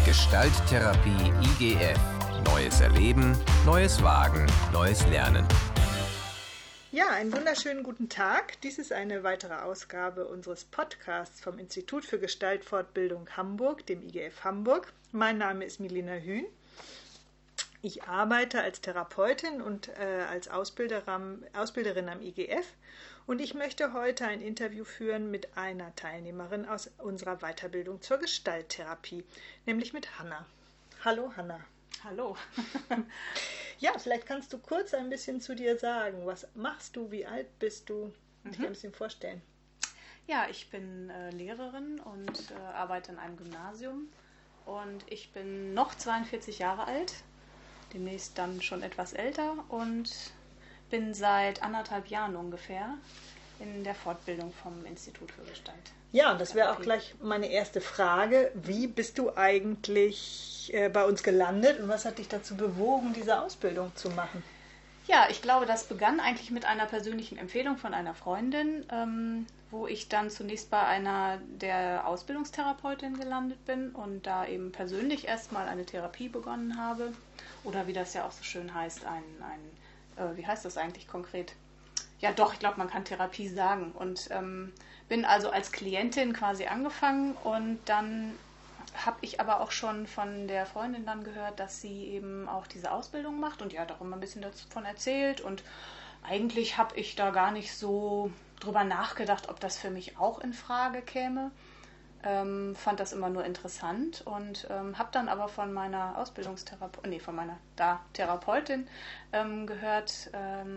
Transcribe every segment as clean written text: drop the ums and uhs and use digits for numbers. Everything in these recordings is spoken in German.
Gestalttherapie IGF. Neues Erleben, Neues Wagen, Neues Lernen. Ja, einen wunderschönen guten Tag. Dies ist eine weitere Ausgabe unseres Podcasts vom Institut für Gestaltfortbildung Hamburg, dem IGF Hamburg. Mein Name ist Milena Hühn. Ich arbeite als Therapeutin und als Ausbilderin am IGF und ich möchte heute ein Interview führen mit einer Teilnehmerin aus unserer Weiterbildung zur Gestalttherapie, nämlich mit Hanna. Hallo Hanna. Hallo. Ja, vielleicht kannst du kurz ein bisschen zu dir sagen. Was machst du, wie alt bist du? Dich ein bisschen vorstellen. Ja, ich bin Lehrerin und arbeite in einem Gymnasium und ich bin noch 42 Jahre alt. Demnächst dann schon etwas älter und bin seit 1,5 Jahren ungefähr in der Fortbildung vom Institut für Gestalt. Ja, und das wäre auch gleich meine erste Frage. Wie bist du eigentlich bei uns gelandet und was hat dich dazu bewogen, diese Ausbildung zu machen? Ja, ich glaube, das begann eigentlich mit einer persönlichen Empfehlung von einer Freundin, wo ich dann zunächst bei einer der Ausbildungstherapeutinnen gelandet bin und da eben persönlich erstmal eine Therapie begonnen habe. Oder wie das ja auch so schön heißt, wie heißt das eigentlich konkret? Ja doch, ich glaube, man kann Therapie sagen. Und bin also als Klientin quasi angefangen und dann habe ich aber auch schon von der Freundin dann gehört, dass sie eben auch diese Ausbildung macht und die hat auch immer ein bisschen davon erzählt und eigentlich habe ich da gar nicht so drüber nachgedacht, ob das für mich auch in Frage käme. Fand das immer nur interessant und habe dann aber von meiner Therapeutin gehört,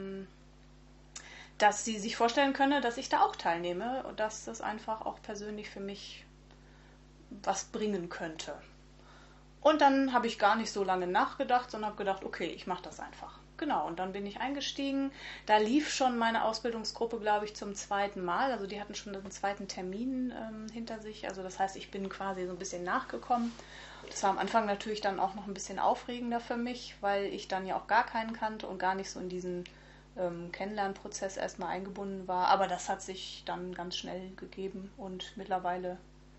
dass sie sich vorstellen könne, dass ich da auch teilnehme und dass das einfach auch persönlich für mich was bringen könnte. Und dann habe ich gar nicht so lange nachgedacht, sondern habe gedacht, okay, ich mache das einfach. Genau, und dann bin ich eingestiegen. Da lief schon meine Ausbildungsgruppe, glaube ich, zum 2. Mal. Also die hatten schon den 2. Termin hinter sich. Also das heißt, ich bin quasi so ein bisschen nachgekommen. Das war am Anfang natürlich dann auch noch ein bisschen aufregender für mich, weil ich dann ja auch gar keinen kannte und gar nicht so in diesen Kennenlernprozess erstmal eingebunden war. Aber das hat sich dann ganz schnell gegeben und mittlerweile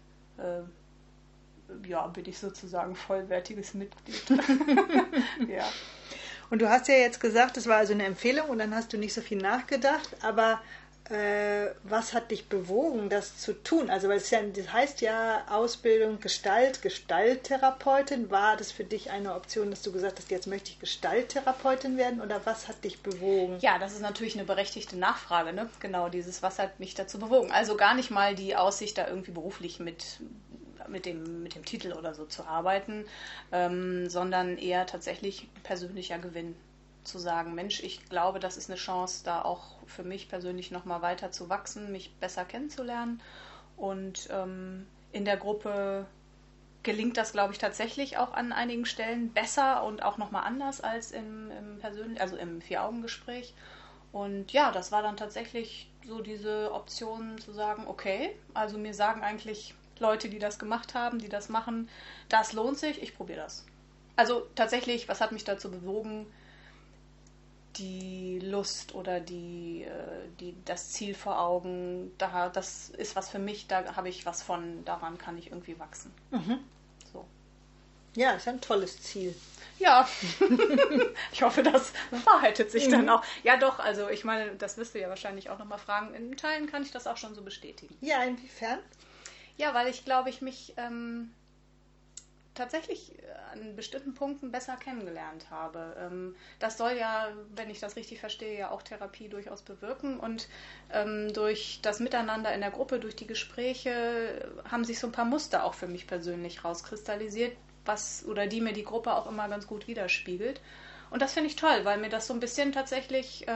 bin ich sozusagen vollwertiges Mitglied. Ja. Und du hast ja jetzt gesagt, es war also eine Empfehlung und dann hast du nicht so viel nachgedacht, aber was hat dich bewogen, das zu tun? Also weil das heißt ja Ausbildung Gestalttherapeutin. War das für dich eine Option, dass du gesagt hast, jetzt möchte ich Gestalttherapeutin werden oder was hat dich bewogen? Ja, das ist natürlich eine berechtigte Nachfrage, ne? Genau, was hat mich dazu bewogen? Also gar nicht mal die Aussicht, da irgendwie beruflich mit dem Titel oder so zu arbeiten, sondern eher tatsächlich persönlicher Gewinn. Zu sagen, Mensch, ich glaube, das ist eine Chance, da auch für mich persönlich nochmal weiter zu wachsen, mich besser kennenzulernen. Und in der Gruppe gelingt das, glaube ich, tatsächlich auch an einigen Stellen besser und auch nochmal anders als im Vier-Augen-Gespräch. Und ja, das war dann tatsächlich so diese Option zu sagen, okay, also mir sagen eigentlich Leute, die das gemacht haben, die das machen, das lohnt sich, ich probiere das. Also tatsächlich, was hat mich dazu bewogen? Die Lust oder das Ziel vor Augen, das ist was für mich, da habe ich was von, daran kann ich irgendwie wachsen. Mhm. So. Ja, ist ein tolles Ziel. Ja, ich hoffe, das bewahrheitet sich dann auch. Ja doch, also ich meine, das wirst du ja wahrscheinlich auch nochmal fragen. In Teilen kann ich das auch schon so bestätigen. Ja, inwiefern? Ja, weil ich glaube, ich mich tatsächlich an bestimmten Punkten besser kennengelernt habe. Das soll ja, wenn ich das richtig verstehe, ja auch Therapie durchaus bewirken und durch das Miteinander in der Gruppe, durch die Gespräche haben sich so ein paar Muster auch für mich persönlich rauskristallisiert, die mir die Gruppe auch immer ganz gut widerspiegelt. Und das finde ich toll, weil mir das so ein bisschen tatsächlich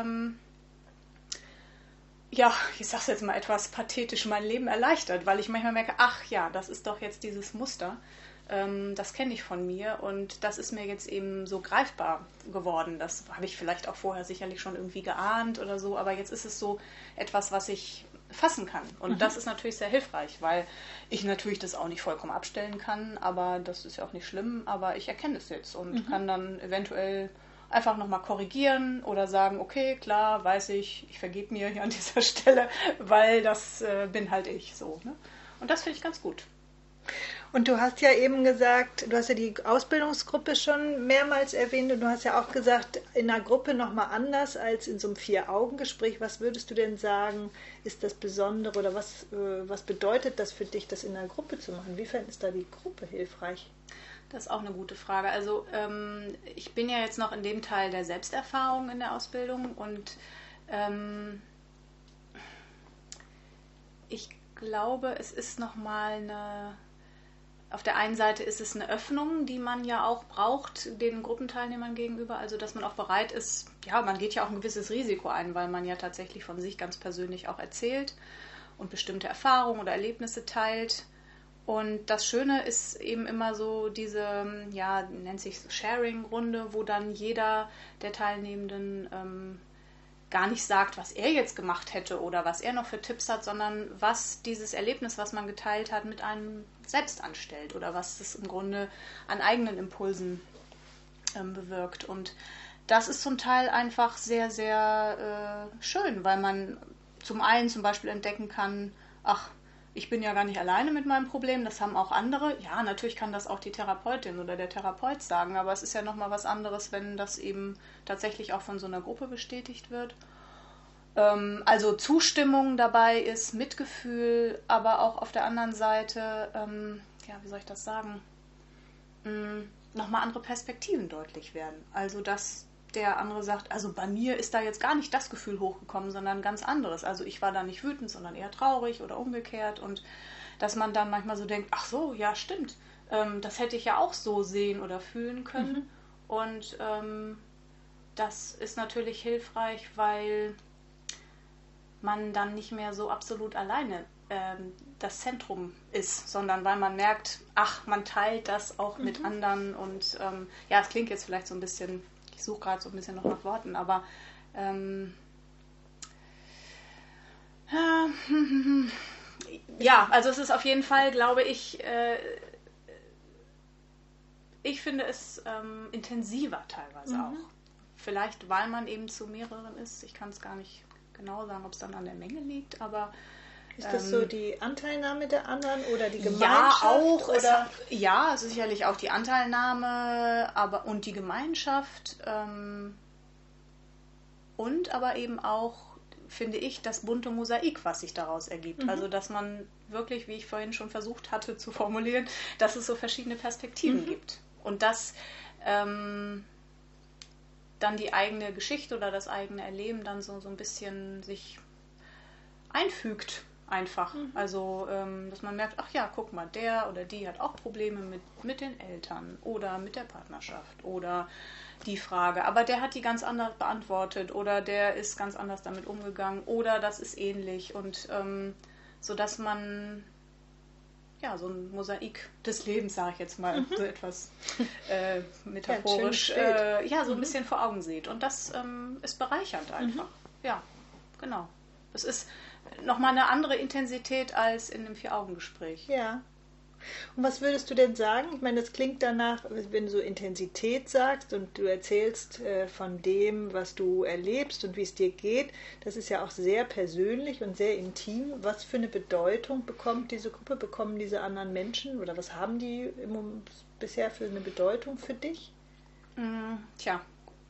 ich sag's jetzt mal etwas pathetisch, mein Leben erleichtert, weil ich manchmal merke, ach ja, das ist doch jetzt dieses Muster, das kenne ich von mir und das ist mir jetzt eben so greifbar geworden. Das habe ich vielleicht auch vorher sicherlich schon irgendwie geahnt oder so, aber jetzt ist es so etwas, was ich fassen kann. Und das ist natürlich sehr hilfreich, weil ich natürlich das auch nicht vollkommen abstellen kann, aber das ist ja auch nicht schlimm, aber ich erkenne es jetzt und kann dann eventuell einfach nochmal korrigieren oder sagen, okay, klar, weiß ich vergebe mir hier an dieser Stelle, weil das bin halt ich so. Ne? Und das finde ich ganz gut. Und du hast ja eben gesagt, du hast ja die Ausbildungsgruppe schon mehrmals erwähnt und du hast ja auch gesagt, in einer Gruppe nochmal anders als in so einem 4-Augen-Gespräch. Was würdest du denn sagen, ist das Besondere oder was bedeutet das für dich, das in einer Gruppe zu machen? Inwiefern ist da die Gruppe hilfreich? Das ist auch eine gute Frage. Also ich bin ja jetzt noch in dem Teil der Selbsterfahrung in der Ausbildung und ich glaube, es ist nochmal auf der einen Seite ist es eine Öffnung, die man ja auch braucht, den Gruppenteilnehmern gegenüber, also dass man auch bereit ist, ja, man geht ja auch ein gewisses Risiko ein, weil man ja tatsächlich von sich ganz persönlich auch erzählt und bestimmte Erfahrungen oder Erlebnisse teilt. Und das Schöne ist eben immer so diese, ja, nennt sich Sharing-Runde, wo dann jeder der Teilnehmenden gar nicht sagt, was er jetzt gemacht hätte oder was er noch für Tipps hat, sondern was dieses Erlebnis, was man geteilt hat, mit einem selbst anstellt oder was es im Grunde an eigenen Impulsen bewirkt. Und das ist zum Teil einfach sehr, sehr schön, weil man zum einen zum Beispiel entdecken kann, ach, ich bin ja gar nicht alleine mit meinem Problem, das haben auch andere. Ja, natürlich kann das auch die Therapeutin oder der Therapeut sagen, aber es ist ja nochmal was anderes, wenn das eben tatsächlich auch von so einer Gruppe bestätigt wird. Also Zustimmung dabei ist, Mitgefühl, aber auch auf der anderen Seite, ja, wie soll ich das sagen, nochmal andere Perspektiven deutlich werden. Also dass der andere sagt, also bei mir ist da jetzt gar nicht das Gefühl hochgekommen, sondern ein ganz anderes. Also ich war da nicht wütend, sondern eher traurig oder umgekehrt. Und dass man dann manchmal so denkt, ach so, ja stimmt, das hätte ich ja auch so sehen oder fühlen können. Mhm. Und das ist natürlich hilfreich, weil man dann nicht mehr so absolut alleine das Zentrum ist, sondern weil man merkt, ach, man teilt das auch mit anderen. Und ja, es klingt jetzt vielleicht so ein bisschen, ich suche gerade so ein bisschen noch nach Worten, aber ja, also es ist auf jeden Fall, glaube ich, ich finde es intensiver teilweise auch. Vielleicht, weil man eben zu mehreren ist. Ich kann es gar nicht genau sagen, ob es dann an der Menge liegt, aber ist das so die Anteilnahme der anderen oder die Gemeinschaft? Ja, auch. Oder? Ja, sicherlich auch die Anteilnahme und die Gemeinschaft. Und aber eben auch, finde ich, das bunte Mosaik, was sich daraus ergibt. Mhm. Also, dass man wirklich, wie ich vorhin schon versucht hatte zu formulieren, dass es so verschiedene Perspektiven gibt. Und dass dann die eigene Geschichte oder das eigene Erleben dann so ein bisschen sich einfügt. Einfach. Also, dass man merkt, ach ja, guck mal, der oder die hat auch Probleme mit den Eltern oder mit der Partnerschaft oder die Frage, aber der hat die ganz anders beantwortet oder der ist ganz anders damit umgegangen oder das ist ähnlich und so dass man ja, so ein Mosaik des Lebens, sage ich jetzt mal, so etwas metaphorisch, ja, so ein bisschen vor Augen sieht. Und das ist bereichernd einfach. Ja, genau. Das ist nochmal eine andere Intensität als in einem 4-Augen-Gespräch. Ja. Und was würdest du denn sagen? Ich meine, das klingt danach, wenn du so Intensität sagst und du erzählst von dem, was du erlebst und wie es dir geht. Das ist ja auch sehr persönlich und sehr intim. Was für eine Bedeutung bekommt diese Gruppe, bekommen diese anderen Menschen oder was haben die bisher für eine Bedeutung für dich? Tja,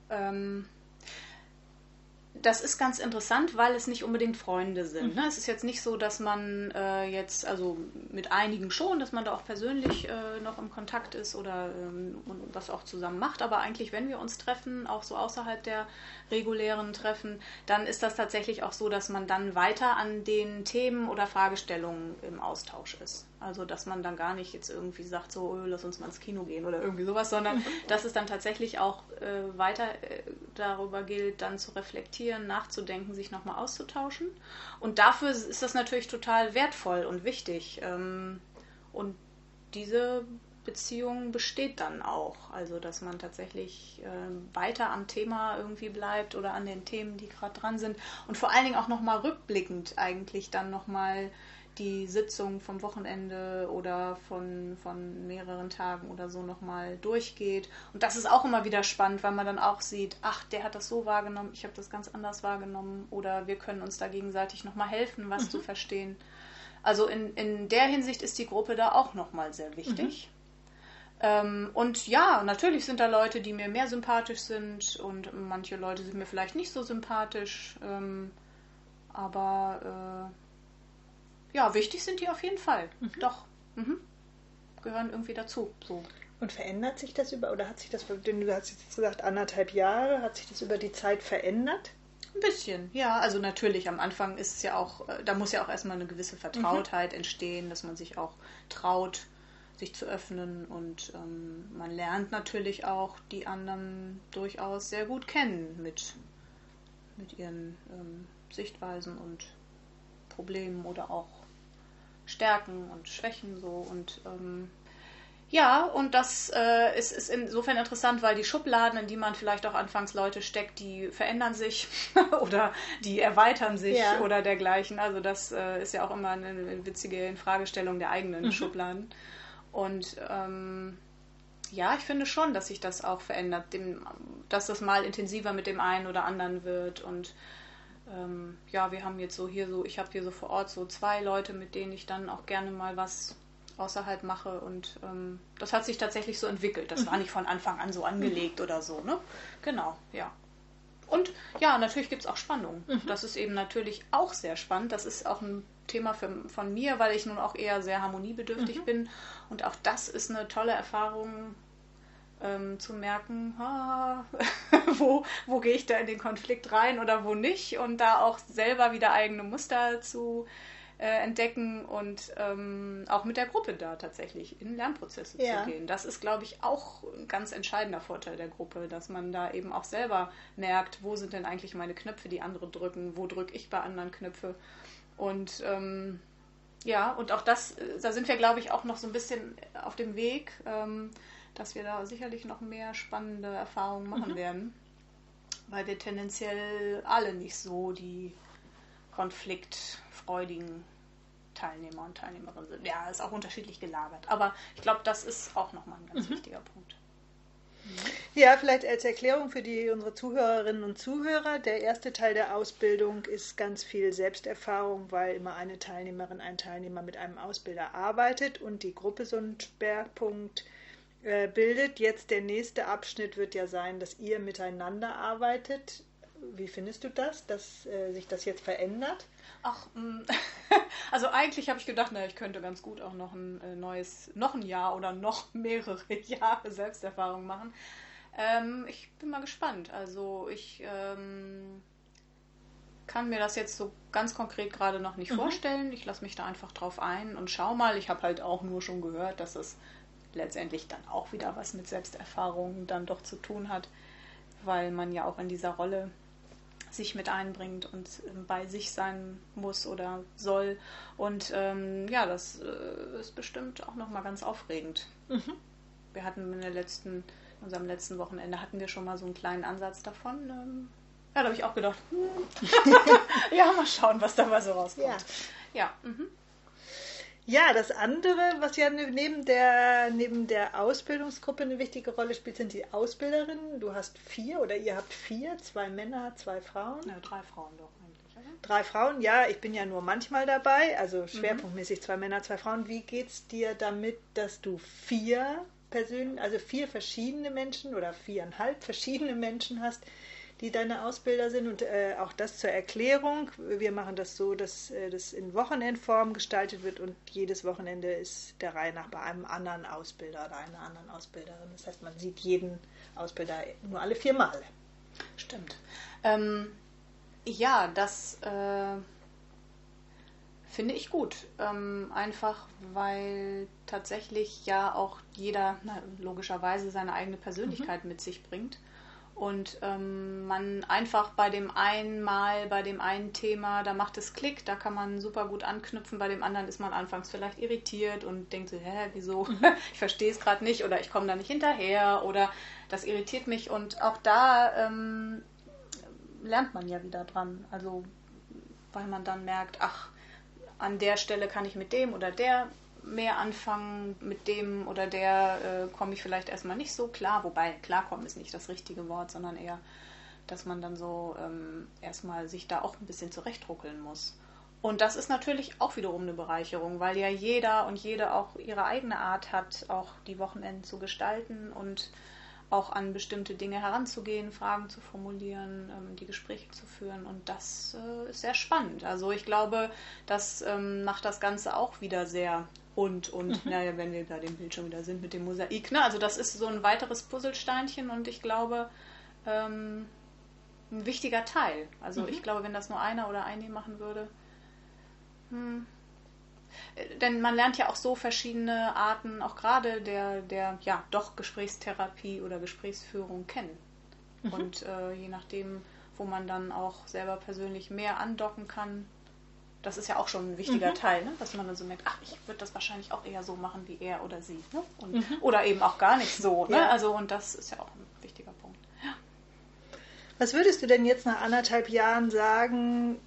das ist ganz interessant, weil es nicht unbedingt Freunde sind. Ne? Es ist jetzt nicht so, dass man jetzt, also mit einigen schon, dass man da auch persönlich noch im Kontakt ist oder was auch zusammen macht. Aber eigentlich, wenn wir uns treffen, auch so außerhalb der regulären Treffen, dann ist das tatsächlich auch so, dass man dann weiter an den Themen oder Fragestellungen im Austausch ist. Also, dass man dann gar nicht jetzt irgendwie sagt, so, lass uns mal ins Kino gehen oder irgendwie sowas, sondern dass es dann tatsächlich auch weiter darüber gilt, dann zu reflektieren, nachzudenken, sich nochmal auszutauschen. Und dafür ist das natürlich total wertvoll und wichtig. Und diese Beziehung besteht dann auch. Also, dass man tatsächlich weiter am Thema irgendwie bleibt oder an den Themen, die gerade dran sind. Und vor allen Dingen auch nochmal rückblickend eigentlich dann nochmal die Sitzung vom Wochenende oder von mehreren Tagen oder so nochmal durchgeht. Und das ist auch immer wieder spannend, weil man dann auch sieht, ach, der hat das so wahrgenommen, ich habe das ganz anders wahrgenommen oder wir können uns da gegenseitig nochmal helfen, was zu verstehen. Also in der Hinsicht ist die Gruppe da auch nochmal sehr wichtig. Und ja, natürlich sind da Leute, die mir mehr sympathisch sind und manche Leute sind mir vielleicht nicht so sympathisch. Aber ja, wichtig sind die auf jeden Fall. Doch. Gehören irgendwie dazu. So. Und verändert sich das oder hat sich das, du hast jetzt gesagt 1,5 Jahre, hat sich das über die Zeit verändert? Ein bisschen, ja. Also natürlich, am Anfang ist es ja auch, da muss ja auch erstmal eine gewisse Vertrautheit entstehen, dass man sich auch traut, sich zu öffnen. Und man lernt natürlich auch die anderen durchaus sehr gut kennen mit ihren Sichtweisen und Problemen oder auch Stärken und Schwächen so. Und ja, und das ist insofern interessant, weil die Schubladen, in die man vielleicht auch anfangs Leute steckt, die verändern sich oder die erweitern sich oder dergleichen. Also das ist ja auch immer eine witzige Infragestellung der eigenen Schubladen. Und ja, ich finde schon, dass sich das auch verändert, dass das mal intensiver mit dem einen oder anderen wird. Und ja, wir haben jetzt ich habe hier so vor Ort so 2 Leute, mit denen ich dann auch gerne mal was außerhalb mache, und das hat sich tatsächlich so entwickelt. Das war nicht von Anfang an so angelegt oder so, ne? Genau, ja. Und ja, natürlich gibt es auch Spannung. Das ist eben natürlich auch sehr spannend. Das ist auch ein Thema von mir, weil ich nun auch eher sehr harmoniebedürftig bin. Und auch das ist eine tolle Erfahrung, zu merken, wo gehe ich da in den Konflikt rein oder wo nicht, und da auch selber wieder eigene Muster zu entdecken und auch mit der Gruppe da tatsächlich in Lernprozesse zu gehen. Das ist, glaube ich, auch ein ganz entscheidender Vorteil der Gruppe, dass man da eben auch selber merkt, wo sind denn eigentlich meine Knöpfe, die andere drücken, wo drücke ich bei anderen Knöpfe. Und ja, und auch da sind wir, glaube ich, auch noch so ein bisschen auf dem Weg, dass wir da sicherlich noch mehr spannende Erfahrungen machen werden, weil wir tendenziell alle nicht so die konfliktfreudigen Teilnehmer und Teilnehmerinnen sind. Ja, ist auch unterschiedlich gelagert, aber ich glaube, das ist auch nochmal ein ganz wichtiger Punkt. Ja, vielleicht als Erklärung für unsere Zuhörerinnen und Zuhörer. Der erste Teil der Ausbildung ist ganz viel Selbsterfahrung, weil immer eine Teilnehmerin, ein Teilnehmer mit einem Ausbilder arbeitet und die Gruppe so einen Schwerpunkt bildet. Jetzt der nächste Abschnitt wird ja sein, dass ihr miteinander arbeitet. Wie findest du das, dass sich das jetzt verändert? Ach, also eigentlich habe ich gedacht, ich könnte ganz gut auch noch ein Jahr oder noch mehrere Jahre Selbsterfahrung machen. Ich bin mal gespannt. Also ich kann mir das jetzt so ganz konkret gerade noch nicht vorstellen. Ich lasse mich da einfach drauf ein und schau mal. Ich habe halt auch nur schon gehört, dass es letztendlich dann auch wieder was mit Selbsterfahrung dann doch zu tun hat, weil man ja auch in dieser Rolle sich mit einbringt und bei sich sein muss oder soll. Und ja, das ist bestimmt auch nochmal ganz aufregend. Wir hatten in unserem letzten Wochenende hatten wir schon mal so einen kleinen Ansatz davon. Ja, da habe ich auch gedacht, ja, mal schauen, was da mal so rauskommt. Ja. Ja, das andere, was ja neben der Ausbildungsgruppe eine wichtige Rolle spielt, sind die Ausbilderinnen. Du hast 4 oder ihr habt 4, 2 Männer, 2 Frauen. Ja, 3 Frauen doch eigentlich, oder? 3 Frauen, ja, ich bin ja nur manchmal dabei, also schwerpunktmäßig 2 Männer, 2 Frauen. Wie geht's dir damit, dass du 4 verschiedene Menschen oder 4,5 verschiedene Menschen hast, die deine Ausbilder sind? Und auch das zur Erklärung. Wir machen das so, dass das in Wochenendform gestaltet wird und jedes Wochenende ist der Reihe nach bei einem anderen Ausbilder oder einer anderen Ausbilderin. Das heißt, man sieht jeden Ausbilder nur alle 4 Mal. Stimmt. Ja, das finde ich gut. Einfach, weil tatsächlich ja auch jeder logischerweise seine eigene Persönlichkeit mit sich bringt. Und man einfach bei dem einen Thema, da macht es Klick, da kann man super gut anknüpfen. Bei dem anderen ist man anfangs vielleicht irritiert und denkt so, wieso? Ich verstehe es gerade nicht oder ich komme da nicht hinterher oder das irritiert mich. Und auch da lernt man ja wieder dran. Also, weil man dann merkt, an der Stelle kann ich mit dem oder der mehr anfangen, mit dem oder der komme ich vielleicht erstmal nicht so klar, wobei klarkommen ist nicht das richtige Wort, sondern eher, dass man dann so erstmal sich da auch ein bisschen zurechtruckeln muss. Und das ist natürlich auch wiederum eine Bereicherung, weil ja jeder und jede auch ihre eigene Art hat, auch die Wochenenden zu gestalten und auch an bestimmte Dinge heranzugehen, Fragen zu formulieren, die Gespräche zu führen. Und das ist sehr spannend. Also ich glaube, das macht das Ganze auch wieder sehr naja, wenn wir bei dem Bild schon wieder sind mit dem Mosaik. Ne? Also das ist so ein weiteres Puzzlesteinchen und ich glaube, ein wichtiger Teil. Also ich glaube, wenn das nur einer oder eine machen würde, denn man lernt ja auch so verschiedene Arten, auch gerade der ja doch Gesprächstherapie oder Gesprächsführung kennen. Und je nachdem, wo man dann auch selber persönlich mehr andocken kann, das ist ja auch schon ein wichtiger Teil, ne? Dass man dann so merkt, ach, ich würde das wahrscheinlich auch eher so machen wie er oder sie. Ne? Und, oder eben auch gar nicht so. Ne? Ja. Also, und das ist ja auch ein wichtiger Punkt. Ja. Was würdest du denn jetzt nach 1,5 Jahren sagen,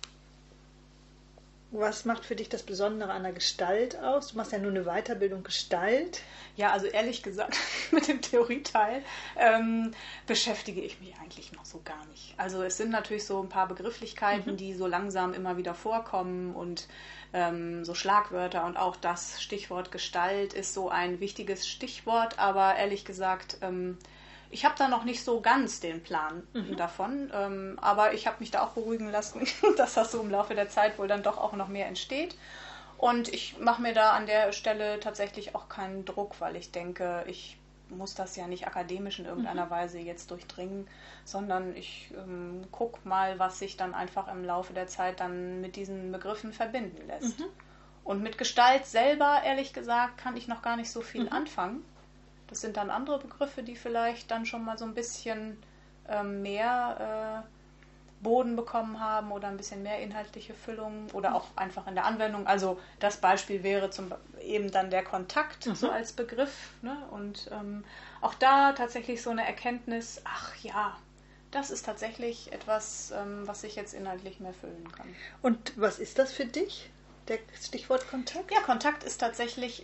was macht für dich das Besondere an der Gestalt aus? Du machst ja nur eine Weiterbildung Gestalt. Ja, also ehrlich gesagt, mit dem Theorieteil beschäftige ich mich eigentlich noch so gar nicht. Also es sind natürlich so ein paar Begrifflichkeiten, die so langsam immer wieder vorkommen und so Schlagwörter und auch das Stichwort Gestalt ist so ein wichtiges Stichwort, aber ehrlich gesagt, ich habe da noch nicht so ganz den Plan davon, aber ich habe mich da auch beruhigen lassen, dass das so im Laufe der Zeit wohl dann doch auch noch mehr entsteht. Und ich mache mir da an der Stelle tatsächlich auch keinen Druck, weil ich denke, ich muss das ja nicht akademisch in irgendeiner Weise jetzt durchdringen, sondern ich gucke mal, was sich dann einfach im Laufe der Zeit dann mit diesen Begriffen verbinden lässt. Und mit Gestalt selber, ehrlich gesagt, kann ich noch gar nicht so viel anfangen. Das sind dann andere Begriffe, die vielleicht dann schon mal so ein bisschen mehr Boden bekommen haben oder ein bisschen mehr inhaltliche Füllung oder auch einfach in der Anwendung. Also das Beispiel wäre eben dann der Kontakt so als Begriff. Ne? Und auch da tatsächlich so eine Erkenntnis, ach ja, das ist tatsächlich etwas, was ich jetzt inhaltlich mehr füllen kann. Und was ist das für dich, der Stichwort Kontakt? Ja, Kontakt ist tatsächlich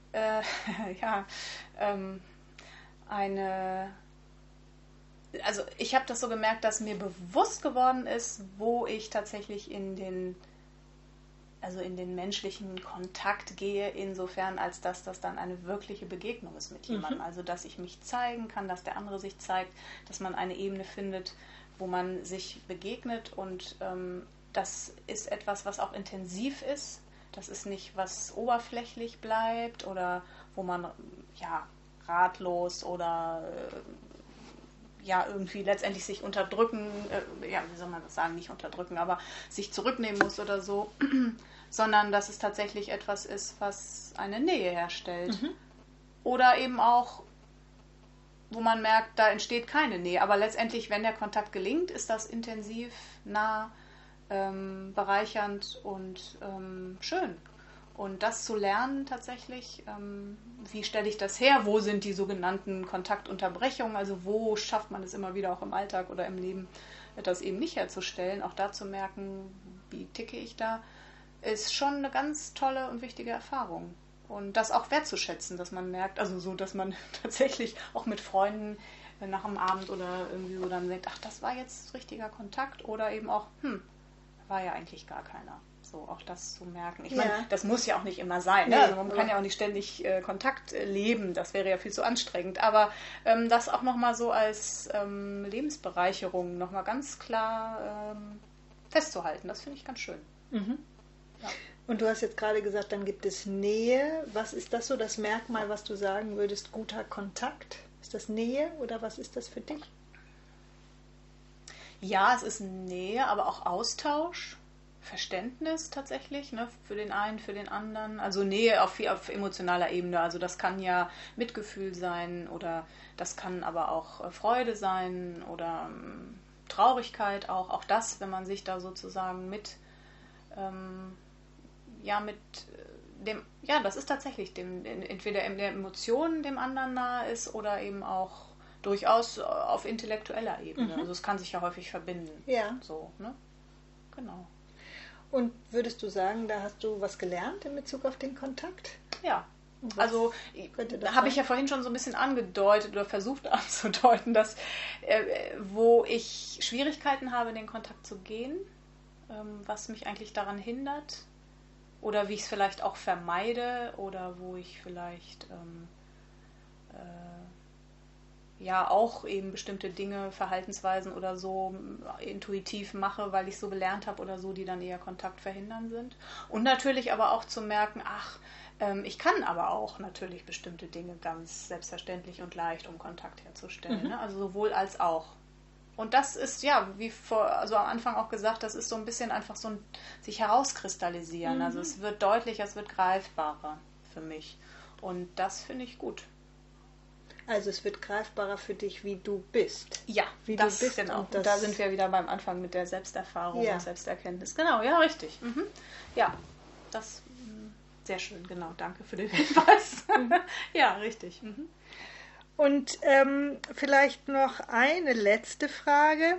also ich habe das so gemerkt, dass mir bewusst geworden ist, wo ich tatsächlich in den menschlichen Kontakt gehe, insofern als dass das dann eine wirkliche Begegnung ist mit jemandem. Also dass ich mich zeigen kann, dass der andere sich zeigt, dass man eine Ebene findet, wo man sich begegnet und das ist etwas, was auch intensiv ist. Das ist nicht, was oberflächlich bleibt oder wo man ja ratlos oder irgendwie letztendlich sich unterdrücken, wie soll man das sagen, nicht unterdrücken, aber sich zurücknehmen muss oder so, sondern dass es tatsächlich etwas ist, was eine Nähe herstellt. Oder eben auch, wo man merkt, da entsteht keine Nähe, aber letztendlich, wenn der Kontakt gelingt, ist das intensiv, nah, bereichernd und schön. Und das zu lernen tatsächlich, wie stelle ich das her, wo sind die sogenannten Kontaktunterbrechungen, also wo schafft man es immer wieder auch im Alltag oder im Leben, das eben nicht herzustellen, auch da zu merken, wie ticke ich da, ist schon eine ganz tolle und wichtige Erfahrung. Und das auch wertzuschätzen, dass man merkt, also so, dass man tatsächlich auch mit Freunden nach dem Abend oder irgendwie so dann denkt, ach, das war jetzt richtiger Kontakt oder eben auch, war ja eigentlich gar keiner. So, auch das zu merken. Ich meine, das muss ja auch nicht immer sein. Ne? Also man kann ja auch nicht ständig Kontakt leben. Das wäre ja viel zu anstrengend. Aber das auch nochmal so als Lebensbereicherung nochmal ganz klar festzuhalten, das finde ich ganz schön. Ja. Und du hast jetzt gerade gesagt, dann gibt es Nähe. Was ist das so, das Merkmal, was du sagen würdest, guter Kontakt? Ist das Nähe oder was ist das für dich? Ja, es ist Nähe, aber auch Austausch. Verständnis tatsächlich, ne, für den einen, für den anderen. Also Nähe auf emotionaler Ebene. Also das kann ja Mitgefühl sein oder das kann aber auch Freude sein oder Traurigkeit auch. Auch das, wenn man sich da sozusagen das ist tatsächlich entweder in der Emotion dem anderen nahe ist oder eben auch durchaus auf intellektueller Ebene. Also es kann sich ja häufig verbinden. Ja. So, ne? Genau. Und würdest du sagen, da hast du was gelernt in Bezug auf den Kontakt? Ja, also habe ich ja vorhin schon so ein bisschen angedeutet oder versucht anzudeuten, dass wo ich Schwierigkeiten habe, in den Kontakt zu gehen, was mich eigentlich daran hindert oder wie ich es vielleicht auch vermeide oder wo ich vielleicht auch eben bestimmte Dinge, Verhaltensweisen oder so intuitiv mache, weil ich so gelernt habe oder so, die dann eher Kontakt verhindern sind. Und natürlich aber auch zu merken, ich kann aber auch natürlich bestimmte Dinge ganz selbstverständlich und leicht, um Kontakt herzustellen. Ne? Also sowohl als auch. Und das ist, wie am Anfang auch gesagt, das ist so ein bisschen einfach so ein sich herauskristallisieren. Also es wird deutlicher, es wird greifbarer für mich. Und das finde ich gut. Also es wird greifbarer für dich, wie du bist. Ja, wie das du bist. Genau. Und da sind wir wieder beim Anfang mit der Selbsterfahrung und Selbsterkenntnis. Genau, ja, richtig. Ja, das sehr schön, genau. Danke für den Hinweis. Ja, richtig. Und vielleicht noch eine letzte Frage.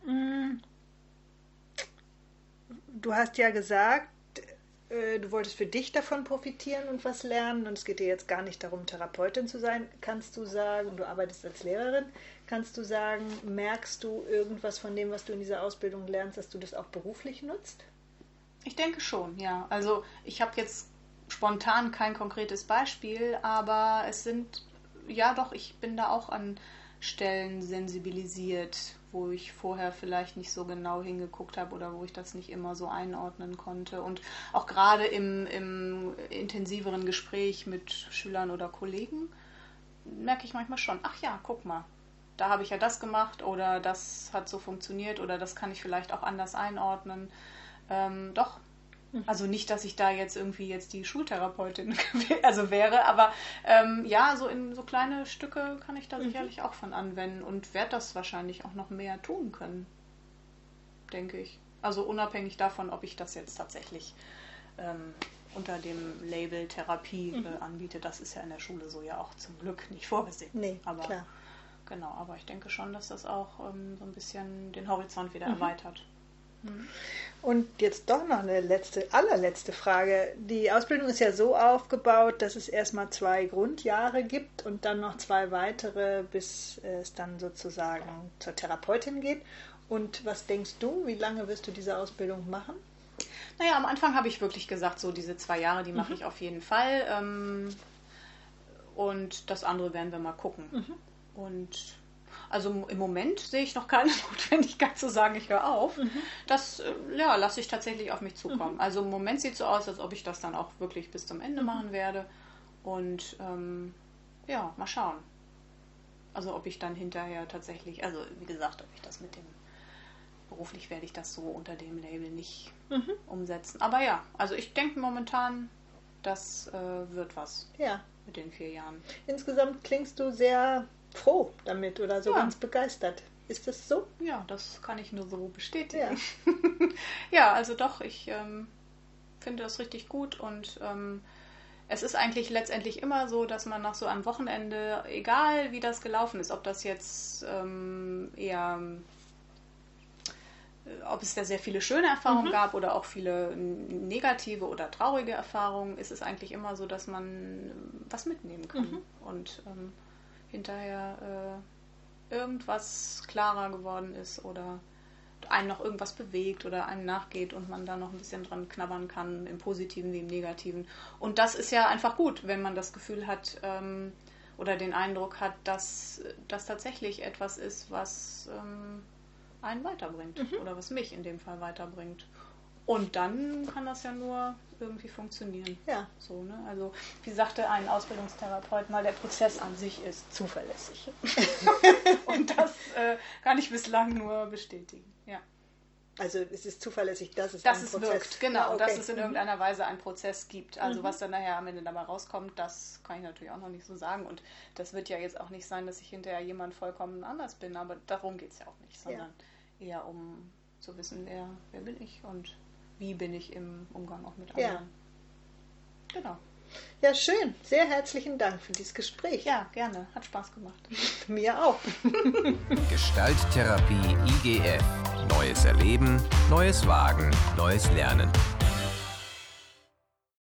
Du hast ja gesagt, du wolltest für dich davon profitieren und was lernen und es geht dir jetzt gar nicht darum, Therapeutin zu sein. Kannst du sagen, du arbeitest als Lehrerin, kannst du sagen, merkst du irgendwas von dem, was du in dieser Ausbildung lernst, dass du das auch beruflich nutzt? Ich denke schon, ja. Also ich habe jetzt spontan kein konkretes Beispiel, aber es sind, ich bin da auch an Stellen sensibilisiert, wo ich vorher vielleicht nicht so genau hingeguckt habe oder wo ich das nicht immer so einordnen konnte. Und auch gerade im intensiveren Gespräch mit Schülern oder Kollegen merke ich manchmal schon, ach ja, guck mal, da habe ich ja das gemacht oder das hat so funktioniert oder das kann ich vielleicht auch anders einordnen. Doch. Also nicht, dass ich da jetzt die Schultherapeutin wäre, aber so in so kleine Stücke kann ich da sicherlich auch von anwenden und werde das wahrscheinlich auch noch mehr tun können, denke ich. Also unabhängig davon, ob ich das jetzt tatsächlich unter dem Label Therapie anbiete. Das ist ja in der Schule so ja auch zum Glück nicht vorgesehen. Nee, aber, klar. Genau, aber ich denke schon, dass das auch so ein bisschen den Horizont wieder erweitert. Und jetzt doch noch eine allerletzte Frage. Die Ausbildung ist ja so aufgebaut, dass es erstmal 2 Grundjahre gibt und dann noch 2 weitere, bis es dann sozusagen zur Therapeutin geht. Und was denkst du, wie lange wirst du diese Ausbildung machen? Naja, am Anfang habe ich wirklich gesagt, so diese 2 Jahre, die mache ich auf jeden Fall. Und das andere werden wir mal gucken. Und also im Moment sehe ich noch keine Notwendigkeit zu sagen, ich höre auf. Das lasse ich tatsächlich auf mich zukommen. Also im Moment sieht es so aus, als ob ich das dann auch wirklich bis zum Ende machen werde. Und mal schauen. Also ob ich dann hinterher tatsächlich, also wie gesagt, ob ich das mit dem, beruflich werde ich das so unter dem Label nicht umsetzen. Aber ja, also ich denke momentan, das wird was mit den 4 Jahren. Insgesamt klingst du sehr froh damit oder so ganz begeistert. Ist das so? Ja, das kann ich nur so bestätigen. Ja, also doch, ich finde das richtig gut und es ist eigentlich letztendlich immer so, dass man nach so einem Wochenende, egal wie das gelaufen ist, ob das jetzt ob es da sehr viele schöne Erfahrungen gab oder auch viele negative oder traurige Erfahrungen, ist es eigentlich immer so, dass man was mitnehmen kann und hinterher irgendwas klarer geworden ist oder einen noch irgendwas bewegt oder einem nachgeht und man da noch ein bisschen dran knabbern kann, im Positiven wie im Negativen. Und das ist ja einfach gut, wenn man das Gefühl hat oder den Eindruck hat, dass das tatsächlich etwas ist, was einen weiterbringt oder was mich in dem Fall weiterbringt. Und dann kann das ja nur irgendwie funktionieren. Ja. So, ne? Also, wie sagte ein Ausbildungstherapeut mal, der Prozess an sich ist zuverlässig. Und das kann ich bislang nur bestätigen. Ja. Also es ist zuverlässig, dass es dass einen es Prozess wirkt, genau, okay. dass es in irgendeiner Weise einen Prozess gibt. Also was dann nachher am Ende dabei rauskommt, das kann ich natürlich auch noch nicht so sagen. Und das wird ja jetzt auch nicht sein, dass ich hinterher jemand vollkommen anders bin, aber darum geht es ja auch nicht, sondern eher um zu wissen, wer bin ich und wie bin ich im Umgang auch mit anderen. Ja. Genau. Ja, schön. Sehr herzlichen Dank für dieses Gespräch. Ja, gerne. Hat Spaß gemacht. Mir auch. Gestalttherapie IGF. Neues Erleben, neues Wagen, neues Lernen.